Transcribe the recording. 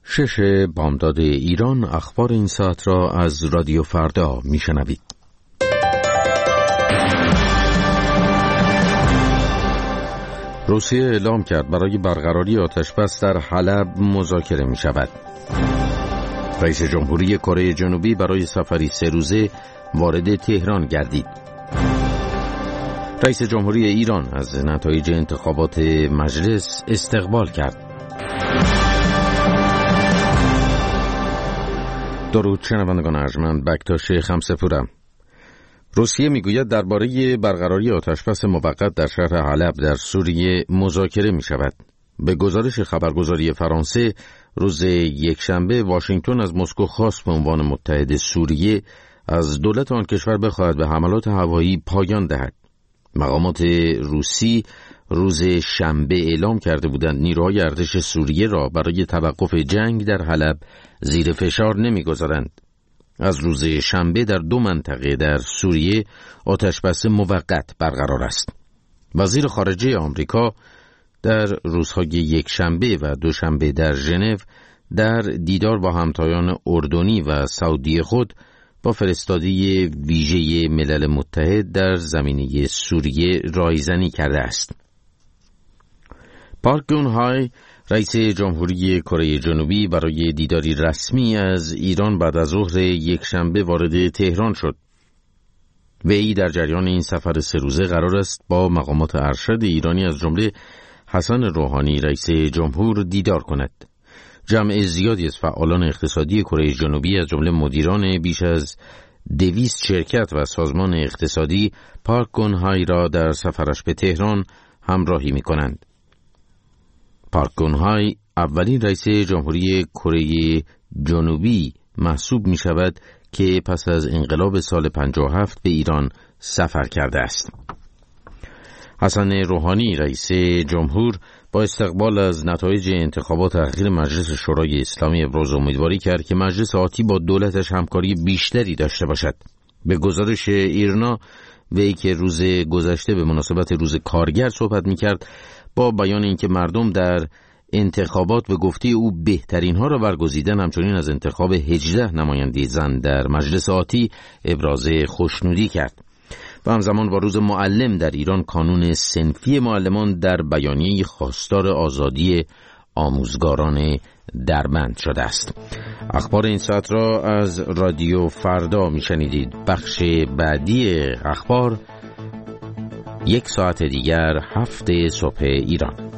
6 بامداد ایران. اخبار این ساعت را از رادیو فردا میشنوید. روسیه اعلام کرد برای برقراری آتشبس در حلب مذاکره می شود. رئیس جمهوری کره جنوبی برای سفری 3 روزه وارد تهران گردید. رئیس جمهوری ایران از نتایج انتخابات مجلس استقبال کرد. درود شنوندگان ارجمند، بکتاش خمسه‌پورم. روسیه میگوید درباره برقراری آتشبس موقت در شهر حلب در سوریه مذاکره می شود. به گزارش خبرگزاری فرانسه، روز یکشنبه واشنگتن از مسکو خواست به عنوان متحد سوریه از دولت آن کشور بخواهد به حملات هوایی پایان دهد. مقامات روسی روز شنبه اعلام کرده بودند نیروهای ارتش سوریه را برای توقف جنگ در حلب زیر فشار نمی‌گذارند. از روز شنبه در 2 منطقه در سوریه آتشبس موقت برقرار است. وزیر خارجه آمریکا در روزهای یکشنبه و دوشنبه در ژنو در دیدار با همتایان اردنی و سعودی خود با فرستادی ویژه ملل متحد در زمینه سوریه رایزنی کرده است. پارک گون-های رئیس جمهوری کره جنوبی برای دیداری رسمی از ایران بعد از ظهر یکشنبه وارد تهران شد. وی در جریان این سفر 3 روزه قرار است با مقامات ارشد ایرانی از جمله حسن روحانی رئیس جمهور دیدار کند. جمع زیادی از فعالان اقتصادی کره جنوبی از جمله مدیران بیش از 200 شرکت و سازمان اقتصادی پارک گون-های را در سفرش به تهران همراهی می کنند. پارک گون-های اولین رئیس جمهوری کره جنوبی محسوب می شود که پس از انقلاب سال 57 به ایران سفر کرده است. حسن روحانی رئیس جمهور با استقبال از نتایج انتخابات اخیر مجلس شورای اسلامی ابراز امیدواری کرد که مجلس آتی با دولتش همکاری بیشتری داشته باشد. به گزارش ایرنا، وی که روز گذشته به مناسبت روز کارگر صحبت می‌کرد، با بیان اینکه مردم در انتخابات به گفته او بهترین ها را برگزیدن، همچنین از انتخاب 18 نماینده زن در مجلس آتی ابراز خوشنودی کرد. و همزمان با روز معلم در ایران کانون صنفی معلمان در بیانیه خواستار آزادی آموزگاران دربند شده است. اخبار این ساعت را از رادیو فردا میشنیدید. بخش بعدی اخبار 1 ساعت دیگر 7 صبح ایران.